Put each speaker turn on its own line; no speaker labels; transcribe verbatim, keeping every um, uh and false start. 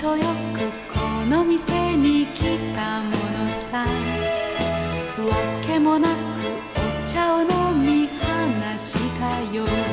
とよくこの店に来たものさ。わけもなくお茶を飲み話したよ。